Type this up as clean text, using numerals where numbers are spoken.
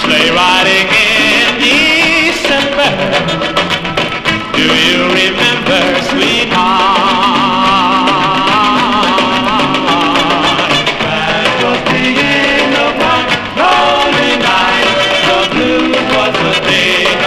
sleigh riding in December. Do you remember, sweetheart? That was the end of one lonely night. The blues was the thing